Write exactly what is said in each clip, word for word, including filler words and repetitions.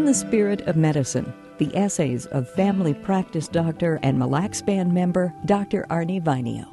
In the Spirit of Medicine, the essays of family practice doctor and Mille Lacs Band member Doctor Arnie Vainio.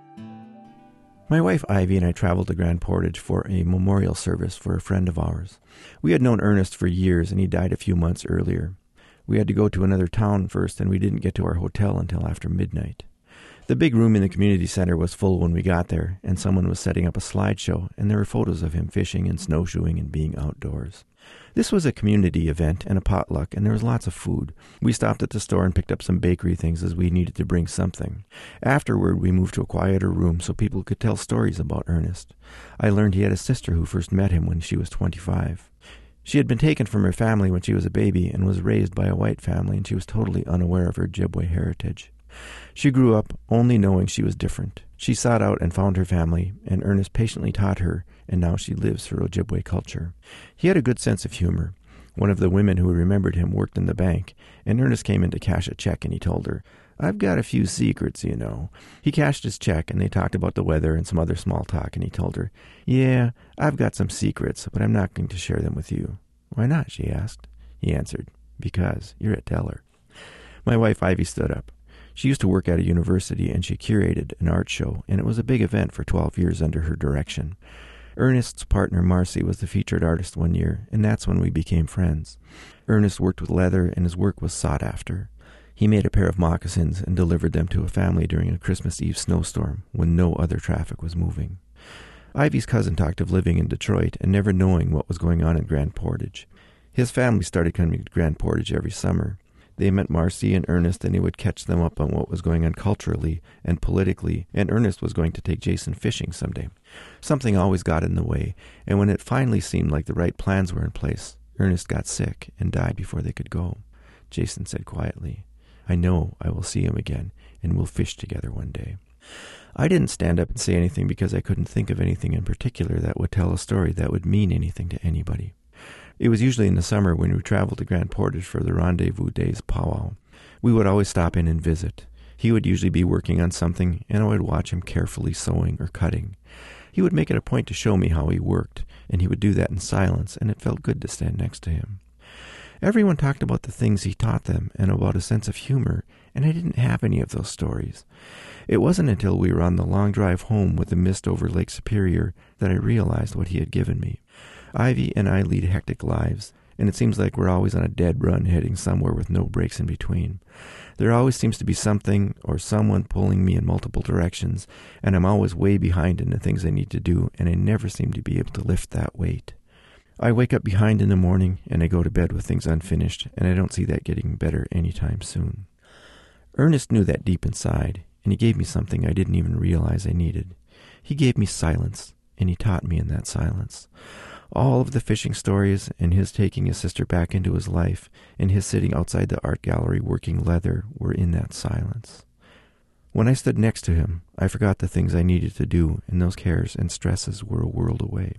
My wife Ivy and I traveled to Grand Portage for a memorial service for a friend of ours. We had known Ernest for years, and he died a few months earlier. We had to go to another town first, and we didn't get to our hotel until after midnight. The big room in the community center was full when we got there, and someone was setting up a slideshow, and there were photos of him fishing and snowshoeing and being outdoors. This was a community event and a potluck, and there was lots of food. We stopped at the store and picked up some bakery things as we needed to bring something. Afterward, we moved to a quieter room so people could tell stories about Ernest. I learned he had a sister who first met him when she was twenty-five. She had been taken from her family when she was a baby and was raised by a white family, and she was totally unaware of her Ojibwe heritage. She grew up only knowing she was different. She sought out and found her family, and Ernest patiently taught her, and now she lives her Ojibwe culture. He had a good sense of humor. One of the women who remembered him worked in the bank, and Ernest came in to cash a check, and he told her, "I've got a few secrets, you know." He cashed his check, and they talked about the weather and some other small talk, and he told her, "Yeah, I've got some secrets, but I'm not going to share them with you." "Why not?" she asked. He answered, "Because you're a teller." My wife Ivy stood up. She used to work at a university, and she curated an art show, and it was a big event for twelve years under her direction. Ernest's partner, Marcy, was the featured artist one year, and that's when we became friends. Ernest worked with leather, and his work was sought after. He made a pair of moccasins and delivered them to a family during a Christmas Eve snowstorm when no other traffic was moving. Ivy's cousin talked of living in Detroit and never knowing what was going on in Grand Portage. His family started coming to Grand Portage every summer. They met Marcy and Ernest, and he would catch them up on what was going on culturally and politically, and Ernest was going to take Jason fishing someday. Something always got in the way, and when it finally seemed like the right plans were in place, Ernest got sick and died before they could go. Jason said quietly, "I know I will see him again, and we'll fish together one day." I didn't stand up and say anything because I couldn't think of anything in particular that would tell a story that would mean anything to anybody. It was usually in the summer when we traveled to Grand Portage for the Rendezvous Days powwow. We would always stop in and visit. He would usually be working on something, and I would watch him carefully sewing or cutting. He would make it a point to show me how he worked, and he would do that in silence, and it felt good to stand next to him. Everyone talked about the things he taught them and about a sense of humor, and I didn't have any of those stories. It wasn't until we were on the long drive home with the mist over Lake Superior that I realized what he had given me. Ivy and I lead hectic lives, and it seems like we're always on a dead run heading somewhere with no breaks in between. There always seems to be something or someone pulling me in multiple directions, and I'm always way behind in the things I need to do, and I never seem to be able to lift that weight. I wake up behind in the morning, and I go to bed with things unfinished, and I don't see that getting better anytime soon. Ernest knew that deep inside, and he gave me something I didn't even realize I needed. He gave me silence, and he taught me in that silence. All of the fishing stories, and his taking his sister back into his life, and his sitting outside the art gallery working leather were in that silence. When I stood next to him, I forgot the things I needed to do, and those cares and stresses were a world away.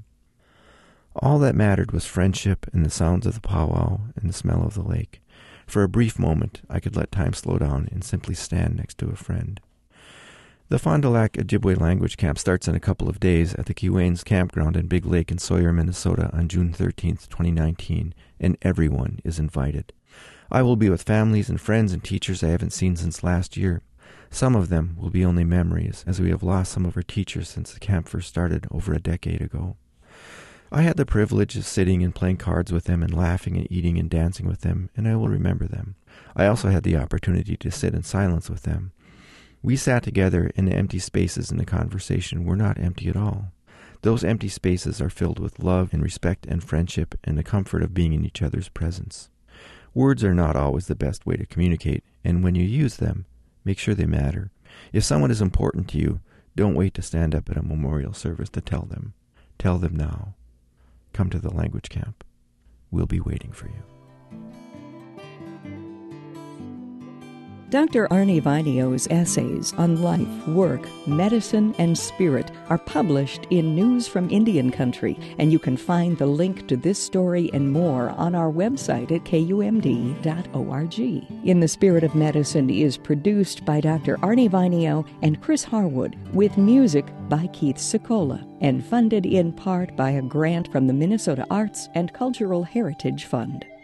All that mattered was friendship and the sounds of the powwow and the smell of the lake. For a brief moment, I could let time slow down and simply stand next to a friend. The Fond du Lac Ojibwe Language Camp starts in a couple of days at the Kewains Campground in Big Lake in Sawyer, Minnesota on June thirteenth, twenty nineteen, and everyone is invited. I will be with families and friends and teachers I haven't seen since last year. Some of them will be only memories, as we have lost some of our teachers since the camp first started over a decade ago. I had the privilege of sitting and playing cards with them and laughing and eating and dancing with them, and I will remember them. I also had the opportunity to sit in silence with them. We sat together, and the empty spaces in the conversation were not empty at all. Those empty spaces are filled with love and respect and friendship and the comfort of being in each other's presence. Words are not always the best way to communicate, and when you use them, make sure they matter. If someone is important to you, don't wait to stand up at a memorial service to tell them. Tell them now. Come to the language camp. We'll be waiting for you. Doctor Arnie Vainio's essays on life, work, medicine, and spirit are published in News from Indian Country, and you can find the link to this story and more on our website at K U M D dot org. In the Spirit of Medicine is produced by Doctor Arnie Vainio and Chris Harwood, with music by Keith Sicola, and funded in part by a grant from the Minnesota Arts and Cultural Heritage Fund.